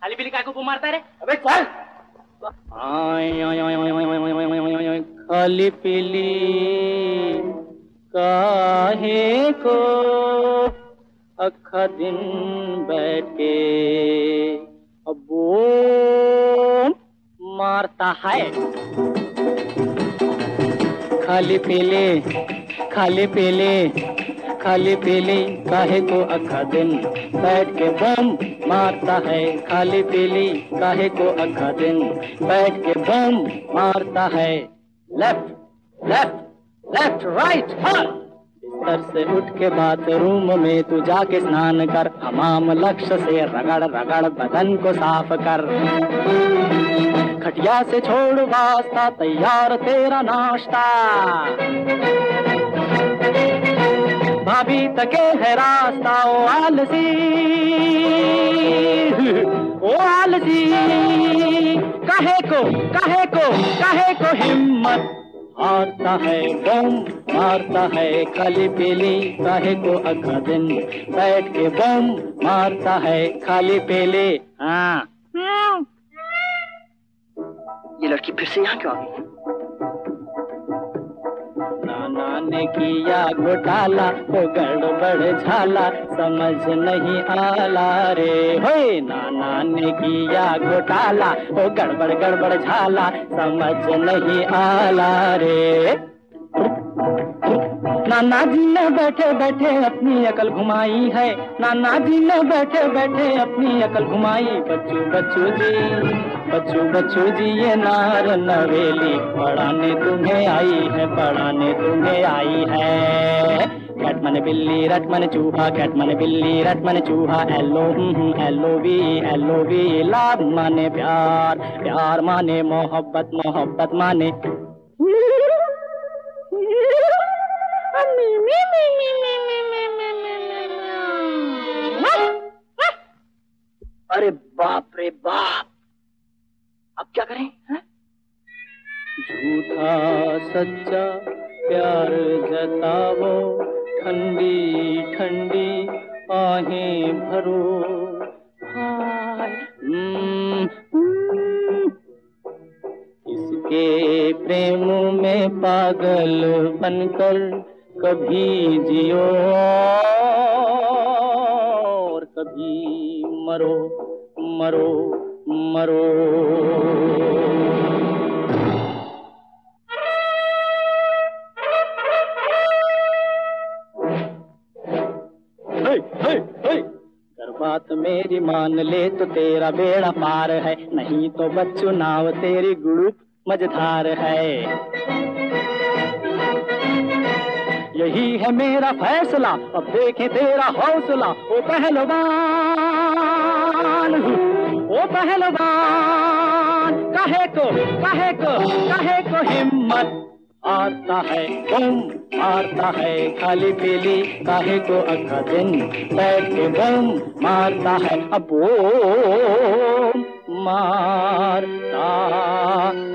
खाली पीली काय को मारता रे? अबे चल। खाली पीली काहे को अखा दिन बैठ के अब वो मारता है। खाली पीली खाली पीली खाली पीली काहे को अखा दिन बैठ के बम मारता है। खाली पीली काहे को अखा दिन बैठ के बम मारता है। लेफ्ट लेफ्ट लेफ्ट राइट हॉल। बिस्तर से उठ के बाथरूम में तू जाके स्नान कर। हमाम लक्ष्य से रगड़ रगड़ बदन को साफ कर। खटिया से छोड़ वास्ता तैयार तेरा नाश्ता। भाभी तके है रास्ता ओ आलसी ओ आलसी। काहे को हिम्मत हारता है बम मारता है। खाली पीली काहे को अखा दिन बैठ के बम मारता है। खाली पीली। हाँ ये लड़की फिर से यहाँ क्यों आ गई? नाना ने किया घोटाला वो गड़बड़ झाला समझ नहीं आला रे। होए नाना ने किया घोटाला वो गड़बड़ गड़बड़ झाला समझ नहीं आला रे। नाना जी ने बैठे बैठे अपनी अकल घुमाई है। नाना जी ने बैठे बैठे अपनी अकल घुमाई। बच्चू जी ये नार नवेली पढ़ाने तुम्हें आई है पढ़ाने तुम्हें आई है। कैट मन बिल्ली रट मन चूहा कैट मन बिल्ली रट मन चूहा। एलो वी लाभ माने प्यार प्यार माने मोहब्बत मोहब्बत माने। अरे बाप रे बाप, अब क्या करें? झूठा सच्चा प्यार जतावो ठंडी ठंडी आहें भरो। इसके प्रेम में पागल बनकर कभी जियो और कभी मरो मरो मरो। अगर बात मेरी मान ले तो तेरा बेड़ा पार है। नहीं तो बच्चू नाव तेरी गुड़ुप मझधार है। यही है मेरा फैसला अब देखें तेरा हौसला। ओ पहलवान काहे को हिम्मत आता है बम मारता है। खाली पीली काहे को अखा दिन बैठ के बम मारता है। अब वो मारता